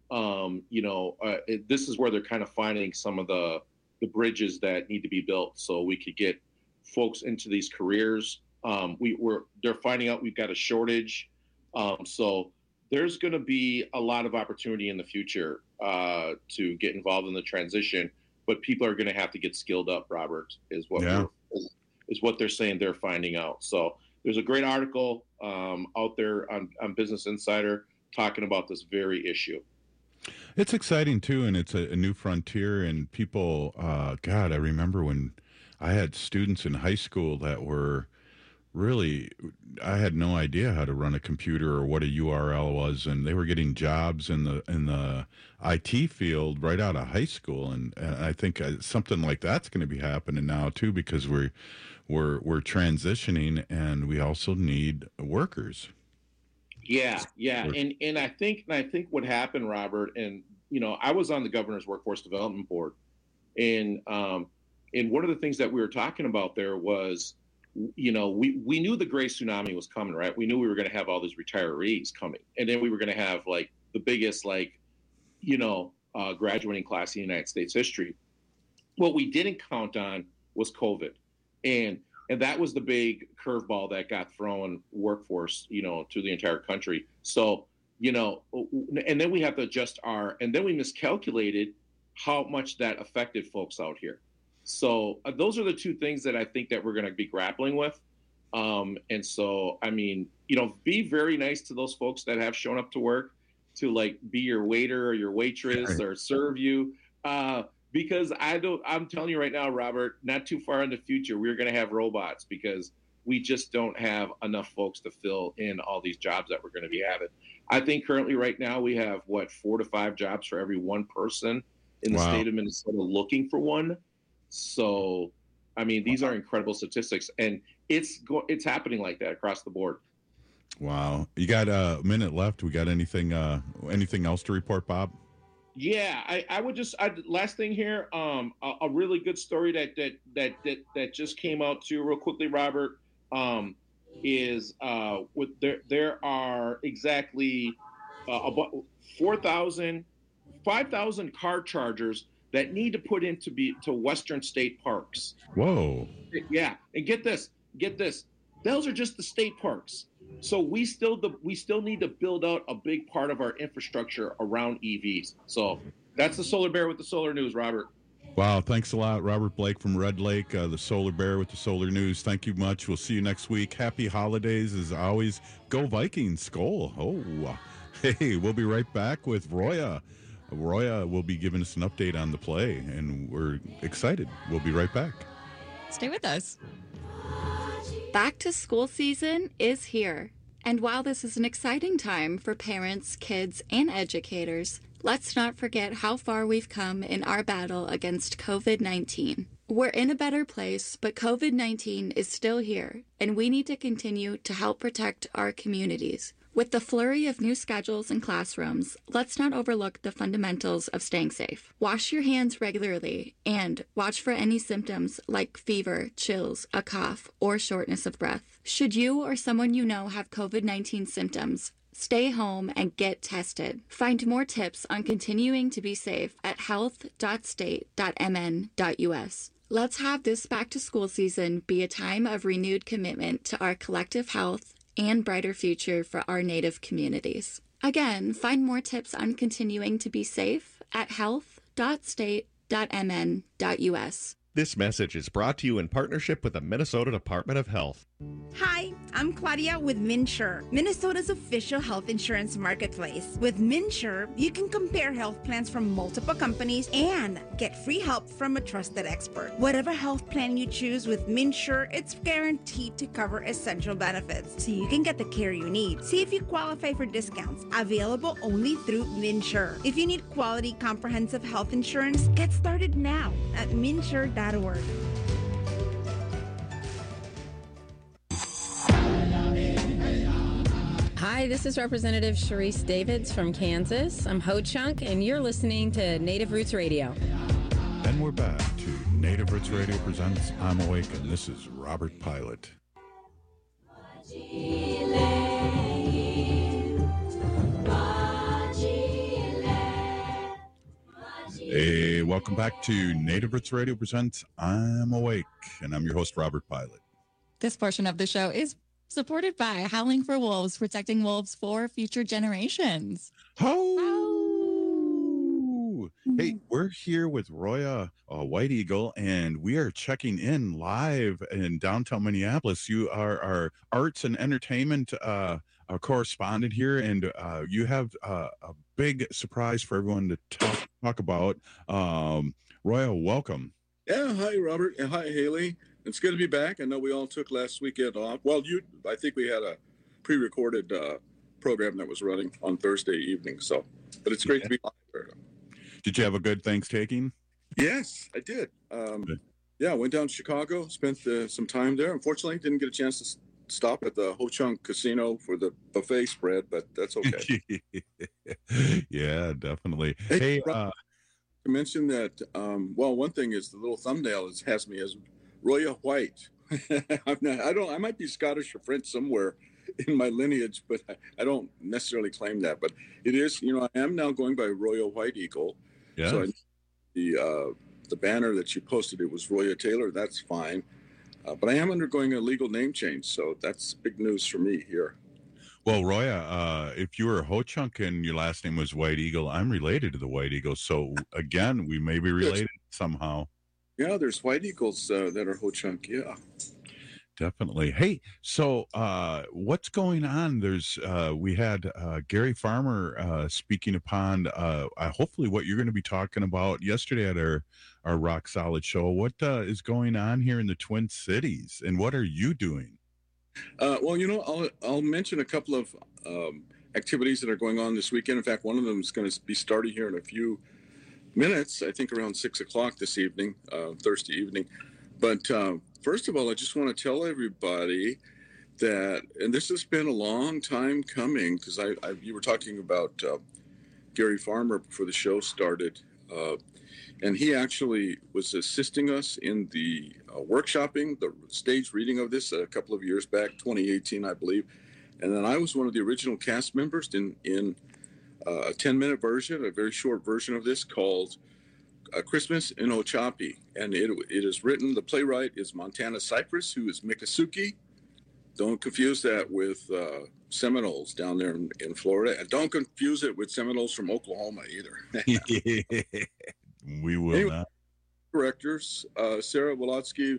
This is where they're kind of finding some of the bridges that need to be built so we could get folks into these careers. They're finding out we've got a shortage. So there's going to be a lot of opportunity in the future to get involved in the transition, but people are going to have to get skilled up, Robert, is what they're saying they're finding out. So there's a great article out there on Business Insider talking about this very issue. It's exciting too, and it's a new frontier, and people, God, I remember when I had students in high school that were really, I had no idea how to run a computer or what a URL was, and they were getting jobs in the IT field right out of high school, and I think something like that's going to be happening now too, because we're transitioning, and we also need workers. Yeah, and I think what happened, Robert, and I was on the governor's workforce development board, and one of the things that we were talking about there was, we knew the gray tsunami was coming, right? We knew we were going to have all these retirees coming, and then we were going to have like the biggest graduating class in United States history. What we didn't count on was COVID. And that was the big curveball that got thrown workforce, to the entire country. So, and then we have to adjust and then we miscalculated how much that affected folks out here. So those are the two things that I think that we're going to be grappling with. And so, I mean, be very nice to those folks that have shown up to work to like be your waiter or your waitress or serve you. Because I'm telling you right now, Robert, not too far in the future, we're going to have robots because we just don't have enough folks to fill in all these jobs that we're going to be having. I think currently right now we have 4 to 5 jobs for every one person in the state of Minnesota looking for one. So, I mean, these are incredible statistics, and it's happening like that across the board. Wow. You got a minute left. We got anything else to report, Bob? Yeah, I would just last thing here, a really good story that just came out too real quickly, Robert, is there are exactly about 5,000 car chargers that need to put into Western state parks. Whoa. Yeah, and get this. Those are just the state parks. So we still need to build out a big part of our infrastructure around EVs. So that's the Solar Bear with the Solar News, Robert. Wow, thanks a lot. Robert Blake from Red Lake, the Solar Bear with the Solar News. Thank you much. We'll see you next week. Happy holidays as always. Go Vikings. Skol. Oh, hey, we'll be right back with Roya. Roya will be giving us an update on the play, and we're excited. We'll be right back. Stay with us. Back to school season is here. And while this is an exciting time for parents, kids, and educators, let's not forget how far we've come in our battle against COVID-19. We're in a better place, but COVID-19 is still here, and we need to continue to help protect our communities. With the flurry of new schedules and classrooms, let's not overlook the fundamentals of staying safe. Wash your hands regularly and watch for any symptoms like fever, chills, a cough, or shortness of breath. Should you or someone you know have COVID-19 symptoms, stay home and get tested. Find more tips on continuing to be safe at health.state.mn.us. Let's have this back-to-school season be a time of renewed commitment to our collective health and brighter future for our Native communities. Again, find more tips on continuing to be safe at health.state.mn.us. This message is brought to you in partnership with the Minnesota Department of Health. Hi, I'm Claudia with MNsure, Minnesota's official health insurance marketplace. With MNsure, you can compare health plans from multiple companies and get free help from a trusted expert. Whatever health plan you choose with MNsure, it's guaranteed to cover essential benefits, so you can get the care you need. See if you qualify for discounts, available only through MNsure. If you need quality, comprehensive health insurance, get started now at MNsure.org. Hi, this is Representative Sharice Davids from Kansas. I'm Ho Chunk, and you're listening to Native Roots Radio. And we're back to Native Roots Radio presents I'm Awake, and this is Robert Pilot. Hey, welcome back to Native Roots Radio presents I'm Awake, and I'm your host, Robert Pilot. This portion of the show is supported by Howling for Wolves, protecting wolves for future generations. Ho! Hey, we're here with Roya White Eagle, and we are checking in live in downtown Minneapolis. You are our arts and entertainment correspondent here, and you have a big surprise for everyone to talk about. Roya, welcome. Yeah, hi, Robert, and hi, Haley. It's good to be back. I know we all took last weekend off. Well, I think we had a pre-recorded program that was running on Thursday evening. But it's great to be live there. Did you have a good Thanksgiving? Yes, I did. Yeah, I went down to Chicago, spent some time there. Unfortunately, didn't get a chance to stop at the Ho Chunk Casino for the buffet spread, but that's okay. Yeah, definitely. Hey, to mention that, one thing is the little thumbnail has me as Roya White. I might be Scottish or French somewhere in my lineage, but I don't necessarily claim that. But it is, I am now going by Roya White Eagle. Yeah. So the the banner that you posted, it was Roya Taylor. That's fine. But I am undergoing a legal name change, so that's big news for me here. Well, Roya, if you were Ho Chunk and your last name was White Eagle, I'm related to the White Eagle. So, again, we may be related somehow. Yeah, there's White Eagles that are Ho Chunk, yeah. Definitely. Hey, so what's going on? We had Gary Farmer speaking upon hopefully what you're going to be talking about yesterday at our Rock Solid show. What is going on here in the Twin Cities, and what are you doing? Well, I'll mention a couple of activities that are going on this weekend. In fact, one of them is going to be starting here in a few minutes, I think around 6 o'clock this evening, Thursday evening. But first of all, I just want to tell everybody that, and this has been a long time coming, because you were talking about Gary Farmer before the show started, and he actually was assisting us in the workshopping, the stage reading of this a couple of years back, 2018, I believe. And then I was one of the original cast members in a 10-minute version, a very short version of this called Christmas in Ochopee. And it is written, the playwright is Montana Cypress, who is Miccosukee. Don't confuse that with Seminoles down there in Florida. And don't confuse it with Seminoles from Oklahoma either. We will not. Directors, Sarah Polatsky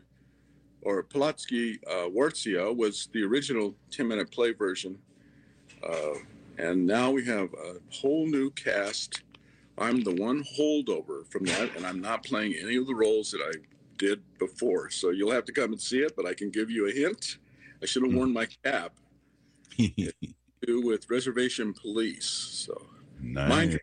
Wartzia was the original 10-minute play version. And now we have a whole new cast. I'm the one holdover from that, and I'm not playing any of the roles that I did before. So you'll have to come and see it, but I can give you a hint. I should have worn my cap. With Reservation Police. So nice.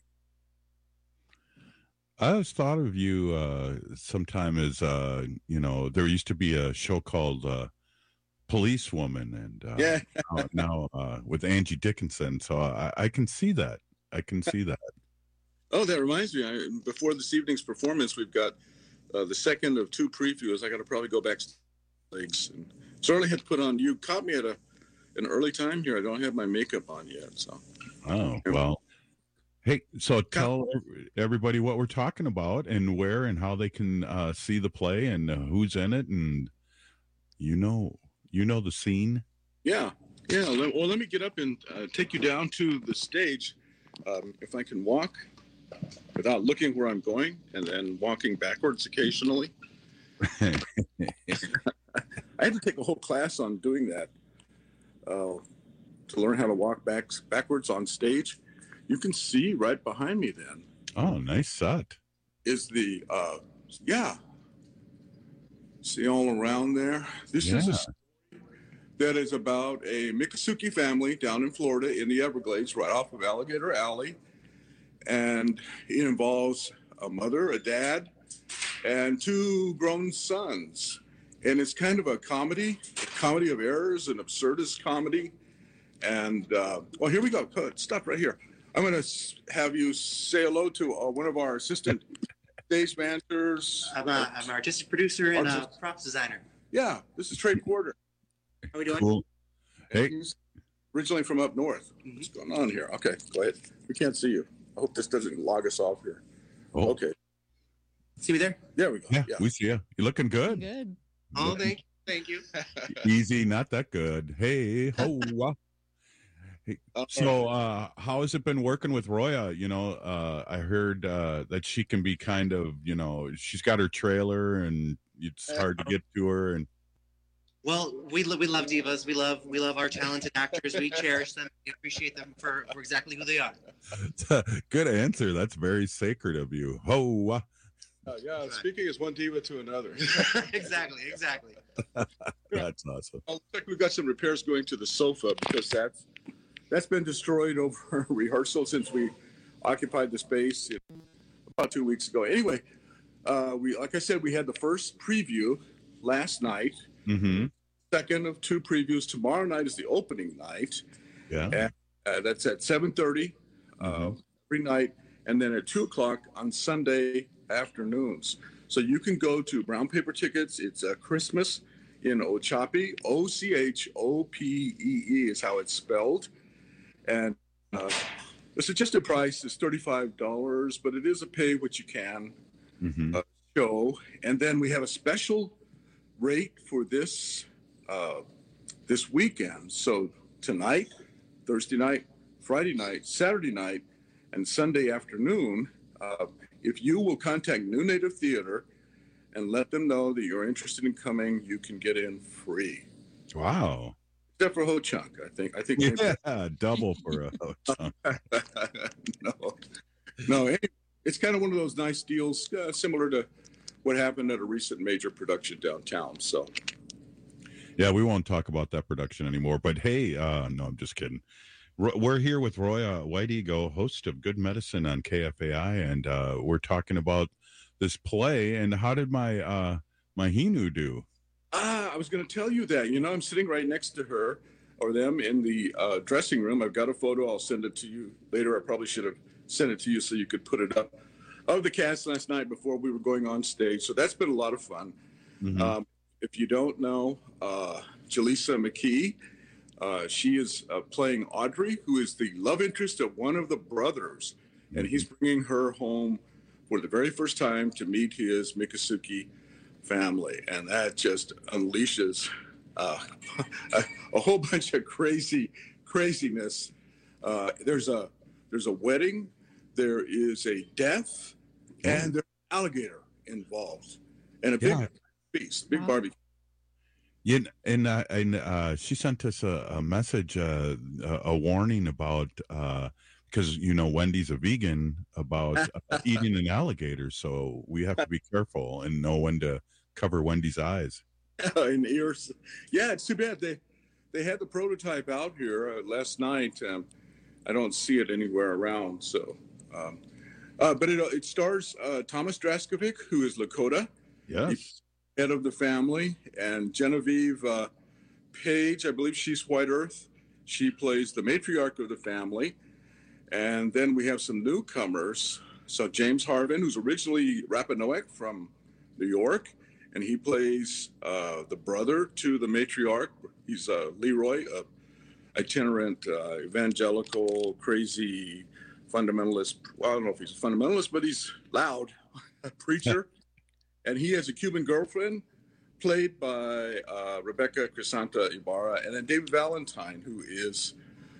I always thought of you sometime as, there used to be a show called Policewoman, and now with Angie Dickinson. So I can see that. I can see that. Oh, that reminds me. Before this evening's performance, we've got the second of two previews. I got to probably go back legs. And certainly had to put on. You caught me at an early time here. I don't have my makeup on yet. So. Oh, well. Hey, so tell everybody what we're talking about and where and how they can see the play and who's in it, and you know the scene. Yeah. Well, let me get up and take you down to the stage, if I can walk without looking where I'm going, and then walking backwards occasionally. I had to take a whole class on doing that to learn how to walk backwards on stage. You can see right behind me then. Oh, nice set. Is the, see all around there? This is a story that is about a Miccosukee family down in Florida in the Everglades, right off of Alligator Alley. And it involves a mother, a dad, and two grown sons. And it's kind of a comedy of errors, an absurdist comedy. And, well, here we go. Stop right here. I'm going to have you say hello to one of our assistant stage managers. I'm an artistic producer and a props designer. Yeah, this is Trey Porter. How are we doing? Cool. Hey. He's originally from up north. What's going on here? Okay, go ahead. We can't see you. I hope this doesn't log us off here. Oh. Okay. See me there? There we go. Yeah, we see you. You're looking good. Good. Oh, thank you. Easy, not that good. Hey, ho. Hey, so how has it been working with Roya? I heard that she can be kind of, she's got her trailer and it's hard to get to her. And well, we love divas. We love our talented actors. We cherish them. We appreciate them for exactly who they are. Good answer. That's very sacred of you. Ho. Yeah, speaking as one diva to another. Exactly. That's awesome. Looks like we've got some repairs going to the sofa because that's been destroyed over rehearsal since we occupied the space about 2 weeks ago. Anyway, like I said, we had the first preview last night. Mm-hmm. Second of two previews. Tomorrow night is the opening night. Yeah. And that's at 7:30 every night, and then at 2 o'clock on Sunday afternoons. So you can go to Brown Paper Tickets. It's Christmas in Ochopee. Ochopee is how it's spelled. And the suggested price is $35, but it is a pay what you can show, and then we have a special rate for this this weekend. So tonight, Thursday night, Friday night, Saturday night, and Sunday afternoon, if you will contact New Native Theater and let them know that you're interested in coming, you can get in free. Wow. Except for Ho Chunk, I think. Yeah, double for a Ho Chunk. No, it's kind of one of those nice deals, similar to what happened at a recent major production downtown. So, yeah, we won't talk about that production anymore. But hey, no, I'm just kidding. We're here with Roya White Eagle, host of Good Medicine on KFAI, and we're talking about this play. And how did my Hinu do? I was going to tell you that. I'm sitting right next to her or them in the dressing room. I've got a photo. I'll send it to you later. I probably should have sent it to you so you could put it up, of the cast last night before we were going on stage. So that's been a lot of fun. Mm-hmm. If you don't know, Jaleesa McKee, she is playing Audrey, who is the love interest of one of the brothers. And he's bringing her home for the very first time to meet his Miccosukee family. And that just unleashes a whole bunch of craziness. There's a wedding, there is a death, and there's an alligator involved. And a big feast, big barbecue. Yeah, and she sent us a message, a warning about because Wendy's a vegan, about eating an alligator, so we have to be careful and know when to cover Wendy's eyes and ears. Yeah, it's too bad they had the prototype out here last night. I don't see it anywhere around. So, but it stars Thomas Draskovic, who is Lakota. Yes. He's head of the family, and Genevieve Page, I believe she's White Earth. She plays the matriarch of the family. And then we have some newcomers. So James Harvin, who's originally Rapanoic from New York, and he plays the brother to the matriarch. He's Leroy, itinerant evangelical, crazy fundamentalist. Well, I don't know if he's a fundamentalist, but he's loud, a preacher. And he has a Cuban girlfriend played by Rebecca Crisanta Ibarra. And then David Valentine, who is,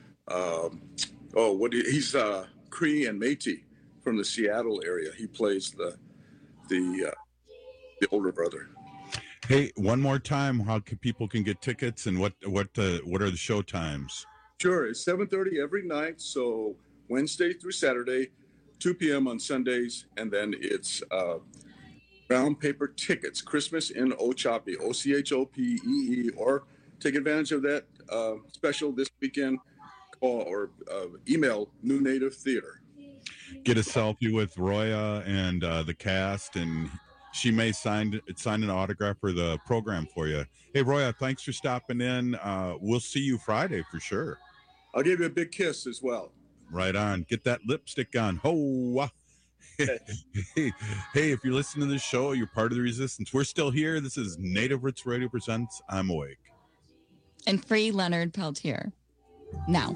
he's Cree and Métis from the Seattle area. He plays the older brother. Hey, one more time, how people can get tickets, and what are the show times? Sure, it's 7:30 every night, so Wednesday through Saturday, 2 p.m. on Sundays, and then it's brown paper tickets, Christmas in Ochopee, OCHOPEE, or take advantage of that special this weekend. Call or email New Native Theater. Get a selfie with Roya and the cast, and she may sign an autograph for the program for you. Hey, Roya, thanks for stopping in. We'll see you Friday for sure. I'll give you a big kiss as well. Right on. Get that lipstick on. Ho! Hey, if you're listening to this show, you're part of the resistance. We're still here. This is Native Roots Radio presents I'm Awake. And free Leonard Peltier. Now.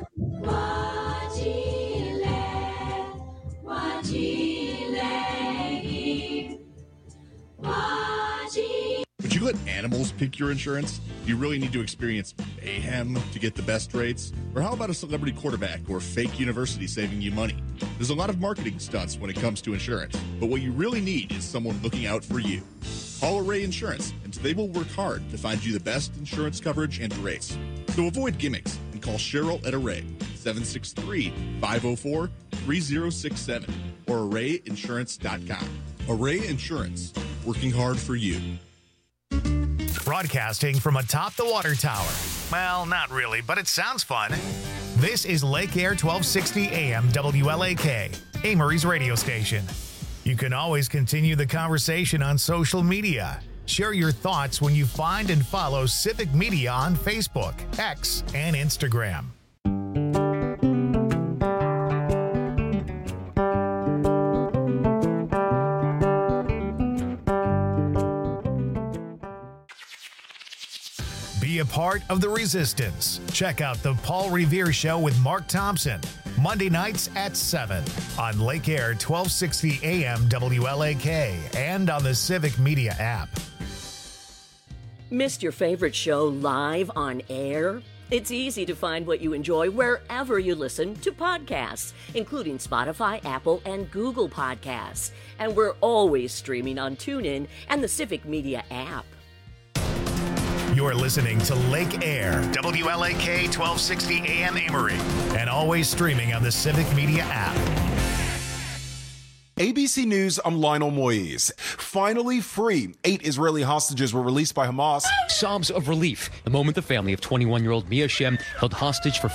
Would you let animals pick your insurance? Do you really need to experience mayhem to get the best rates? Or how about a celebrity quarterback or fake university saving you money? There's a lot of marketing stunts when it comes to insurance, but what you really need is someone looking out for you. Call Array Insurance, and they will work hard to find you the best insurance coverage and rates. So avoid gimmicks and call Cheryl at Array, 763-504-3067, or arrayinsurance.com. Array Insurance, working hard for you. Broadcasting from atop the water tower. Well, not really, but it sounds fun. This is Lake Air 1260 AM WLAK, Amory's radio station. You can always continue the conversation on social media. Share your thoughts when you find and follow Civic Media on Facebook, X, and Instagram. Be Be a part of the resistance. Check out The Paul Revere Show with Mark Thompson, Monday nights at 7 on Lake Air 1260 AM WLAK and on the Civic Media app. Missed your favorite show live on air? It's easy to find what you enjoy wherever you listen to podcasts, including Spotify, Apple, and Google Podcasts. And we're always streaming on TuneIn and the Civic Media app. You're listening to Lake Air, WLAK 1260 AM Amory, and always streaming on the Civic Media app. ABC News, I'm Lionel Moise. Finally free. 8 Israeli hostages were released by Hamas. Sobs of relief the moment the family of 21-year-old Mia Shem, held hostage for